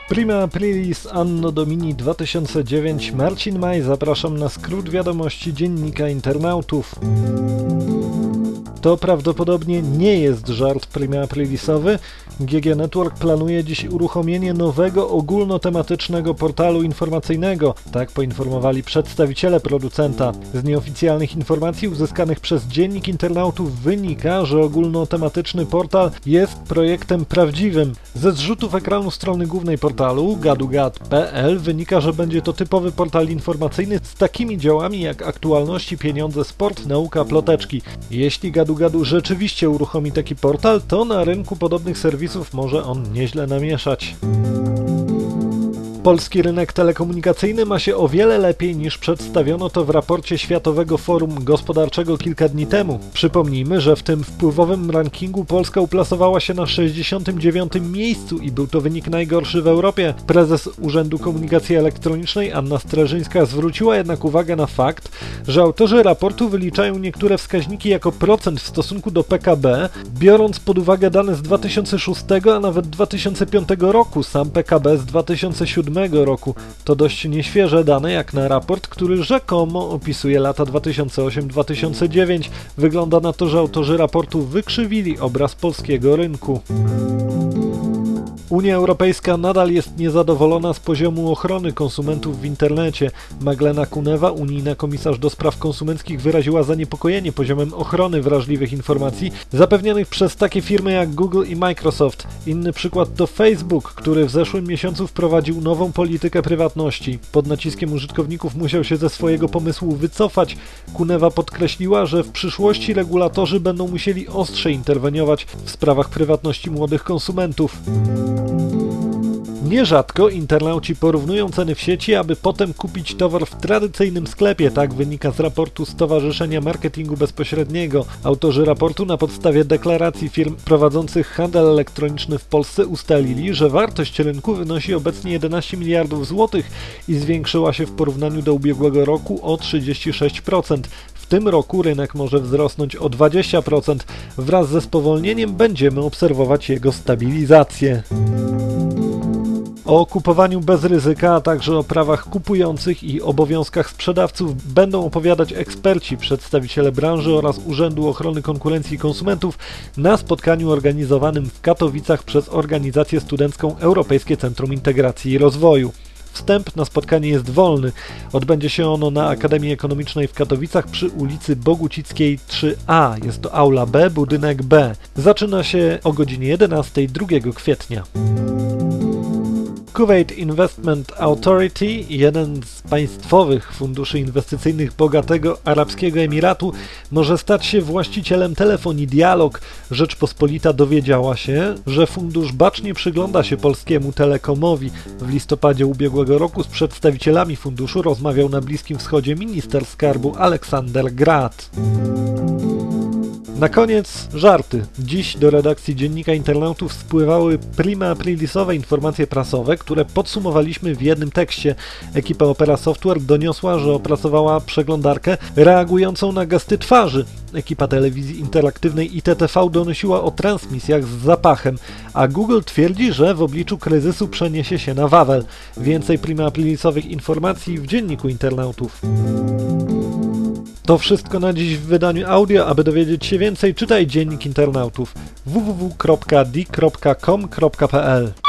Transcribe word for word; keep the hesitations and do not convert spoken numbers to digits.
Prima Aprilis Anno Domini dwa tysiące dziewięć. Marcin Maj, zapraszam na skrót wiadomości Dziennika Internautów. To prawdopodobnie nie jest żart prima aprilisowy. G G Network planuje dziś uruchomienie nowego ogólnotematycznego portalu informacyjnego. Tak poinformowali przedstawiciele producenta. Z nieoficjalnych informacji uzyskanych przez Dziennik Internautów wynika, że ogólnotematyczny portal jest projektem prawdziwym. Ze zrzutów ekranu strony głównej portalu gadugad kropka p l wynika, że będzie to typowy portal informacyjny z takimi działami jak aktualności, pieniądze, sport, nauka, ploteczki. Jeśli Gadu-Gadu rzeczywiście uruchomi taki portal, to na rynku podobnych serwisów może on nieźle namieszać. Polski rynek telekomunikacyjny ma się o wiele lepiej niż przedstawiono to w raporcie Światowego Forum Gospodarczego kilka dni temu. Przypomnijmy, że w tym wpływowym rankingu Polska uplasowała się na sześćdziesiątym dziewiątym miejscu i był to wynik najgorszy w Europie. Prezes Urzędu Komunikacji Elektronicznej Anna Streżyńska zwróciła jednak uwagę na fakt, że autorzy raportu wyliczają niektóre wskaźniki jako procent w stosunku do P K B, biorąc pod uwagę dane z dwa tysiące szóstego, a nawet dwa tysiące piątego roku, sam P K B z dwa tysiące siódmego roku. To dość nieświeże dane jak na raport, który rzekomo opisuje lata dwa tysiące ósmy do dwa tysiące dziewiątego. Wygląda na to, że autorzy raportu wykrzywili obraz polskiego rynku. Unia Europejska nadal jest niezadowolona z poziomu ochrony konsumentów w internecie. Magdalena Kunewa, unijna komisarz do spraw konsumenckich, wyraziła zaniepokojenie poziomem ochrony wrażliwych informacji zapewnianych przez takie firmy jak Google i Microsoft. Inny przykład to Facebook, który w zeszłym miesiącu wprowadził nową politykę prywatności. Pod naciskiem użytkowników musiał się ze swojego pomysłu wycofać. Kunewa podkreśliła, że w przyszłości regulatorzy będą musieli ostrzej interweniować w sprawach prywatności młodych konsumentów. Nierzadko internauci porównują ceny w sieci, aby potem kupić towar w tradycyjnym sklepie, tak wynika z raportu Stowarzyszenia Marketingu Bezpośredniego. Autorzy raportu na podstawie deklaracji firm prowadzących handel elektroniczny w Polsce ustalili, że wartość rynku wynosi obecnie jedenaście miliardów złotych i zwiększyła się w porównaniu do ubiegłego roku o trzydzieści sześć procent. W tym roku rynek może wzrosnąć o dwadzieścia procent. Wraz ze spowolnieniem będziemy obserwować jego stabilizację. O kupowaniu bez ryzyka, a także o prawach kupujących i obowiązkach sprzedawców będą opowiadać eksperci, przedstawiciele branży oraz Urzędu Ochrony Konkurencji i Konsumentów na spotkaniu organizowanym w Katowicach przez organizację studencką Europejskie Centrum Integracji i Rozwoju. Wstęp na spotkanie jest wolny. Odbędzie się ono na Akademii Ekonomicznej w Katowicach przy ulicy Bogucickiej trzy a. Jest to aula B, budynek B. Zaczyna się o godzinie jedenastej drugiego kwietnia. Kuwait Investment Authority, jeden z państwowych funduszy inwestycyjnych bogatego Arabskiego Emiratu, może stać się właścicielem telefonii Dialog. Rzeczpospolita dowiedziała się, że fundusz bacznie przygląda się polskiemu Telekomowi. W listopadzie ubiegłego roku z przedstawicielami funduszu rozmawiał na Bliskim Wschodzie minister skarbu Aleksander Grad. Na koniec żarty. Dziś do redakcji Dziennika Internautów spływały prima aprilisowe informacje prasowe, które podsumowaliśmy w jednym tekście. Ekipa Opera Software doniosła, że opracowała przeglądarkę reagującą na gesty twarzy. Ekipa telewizji interaktywnej I T T V donosiła o transmisjach z zapachem, a Google twierdzi, że w obliczu kryzysu przeniesie się na Wawel. Więcej prima aprilisowych informacji w Dzienniku Internautów. To wszystko na dziś w wydaniu audio. Aby dowiedzieć się więcej, czytaj Dziennik Internautów w w w kropka d i kropka com kropka p l.